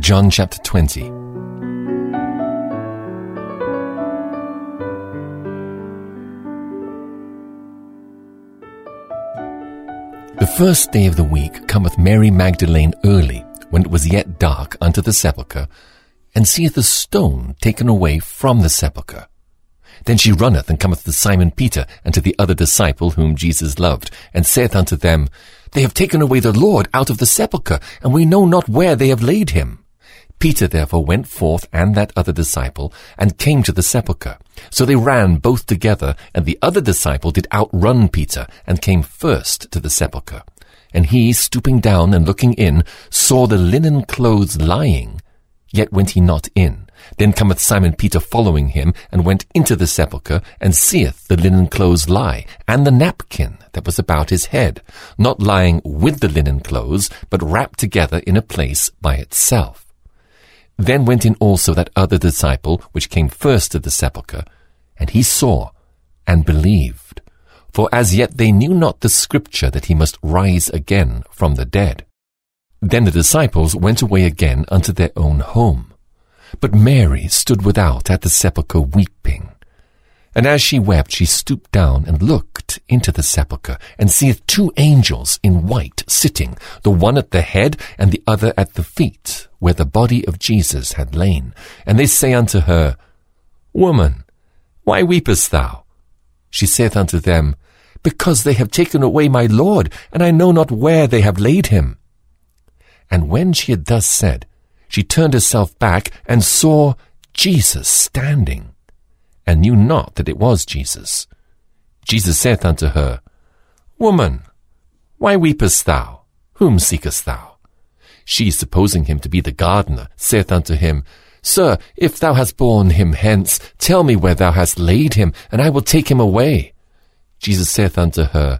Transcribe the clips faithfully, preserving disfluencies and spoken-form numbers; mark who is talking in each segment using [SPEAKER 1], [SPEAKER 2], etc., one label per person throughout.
[SPEAKER 1] John chapter twenty. The first day of the week cometh Mary Magdalene early, when it was yet dark, unto the sepulchre, and seeth the stone taken away from the sepulchre. Then she runneth, and cometh to Simon Peter, and to the other disciple whom Jesus loved, and saith unto them, They have taken away the Lord out of the sepulchre, and we know not where they have laid him. Peter therefore went forth, and that other disciple, and came to the sepulchre. So they ran both together, and the other disciple did outrun Peter, and came first to the sepulchre. And he, stooping down and looking in, saw the linen clothes lying, yet went he not in. Then cometh Simon Peter following him, and went into the sepulchre, and seeth the linen clothes lie, and the napkin that was about his head, not lying with the linen clothes, but wrapped together in a place by itself. Then went in also that other disciple, which came first to the sepulchre, and he saw, and believed. For as yet they knew not the scripture that he must rise again from the dead. Then the disciples went away again unto their own home. But Mary stood without at the sepulchre weeping. And as she wept, she stooped down and looked into the sepulchre, and seeth two angels in white sitting, the one at the head, and the other at the feet, where the body of Jesus had lain. And they say unto her, Woman, why weepest thou? She saith unto them, Because they have taken away my Lord, and I know not where they have laid him. And when she had thus said, she turned herself back, and saw Jesus standing, and knew not that it was Jesus. Jesus saith unto her, Woman, why weepest thou? Whom seekest thou? She, supposing him to be the gardener, saith unto him, Sir, if thou hast borne him hence, tell me where thou hast laid him, and I will take him away. Jesus saith unto her,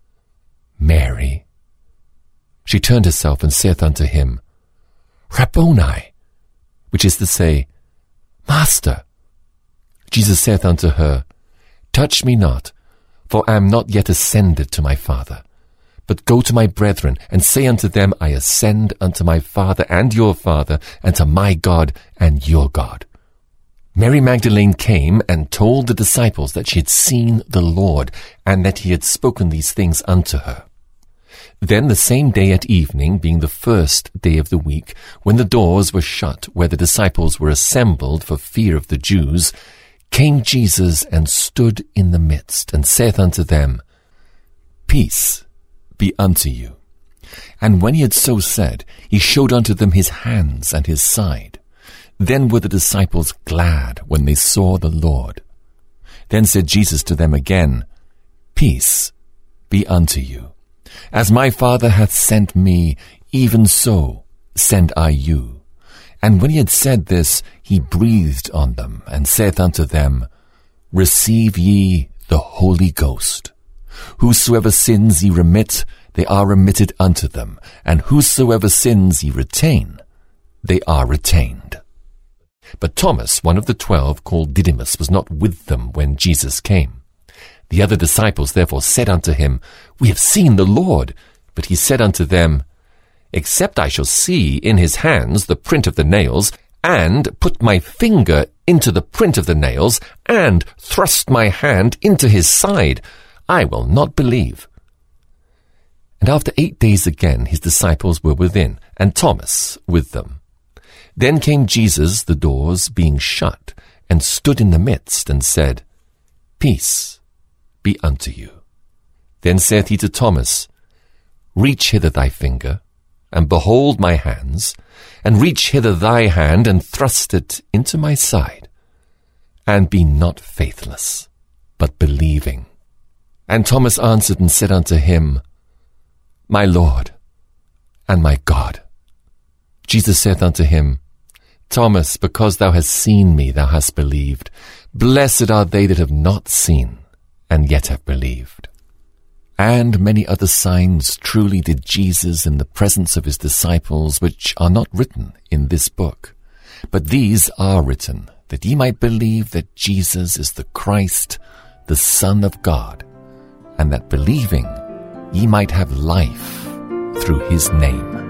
[SPEAKER 1] Mary. She turned herself and saith unto him, Rabboni, which is to say, Master. Jesus saith unto her, Touch me not, for I am not yet ascended to my Father. But go to my brethren, and say unto them, I ascend unto my Father and your Father, and to my God and your God. Mary Magdalene came and told the disciples that she had seen the Lord, and that he had spoken these things unto her. Then the same day at evening, being the first day of the week, when the doors were shut where the disciples were assembled for fear of the Jews, came Jesus and stood in the midst, and saith unto them, Peace be unto you. And when he had so said, he showed unto them his hands and his side. Then were the disciples glad when they saw the Lord. Then said Jesus to them again, Peace be unto you. As my Father hath sent me, even so send I you. And when he had said this, he breathed on them, and saith unto them, Receive ye the Holy Ghost. Whosoever sins ye remit, they are remitted unto them, and whosoever sins ye retain, they are retained. But Thomas, one of the twelve, called Didymus, was not with them when Jesus came. The other disciples therefore said unto him, We have seen the Lord. But he said unto them, Except I shall see in his hands the print of the nails, and put my finger into the print of the nails, and thrust my hand into his side, I will not believe. And after eight days again his disciples were within, and Thomas with them. Then came Jesus, the doors being shut, and stood in the midst, and said, Peace be unto you. Then saith he to Thomas, Reach hither thy finger, and behold my hands, and reach hither thy hand, and thrust it into my side, and be not faithless, but believing. And Thomas answered and said unto him, My Lord, and my God. Jesus saith unto him, Thomas, because thou hast seen me, thou hast believed. Blessed are they that have not seen, and yet have believed. And many other signs truly did Jesus in the presence of his disciples, which are not written in this book. But these are written, that ye might believe that Jesus is the Christ, the Son of God, and that believing ye might have life through his name.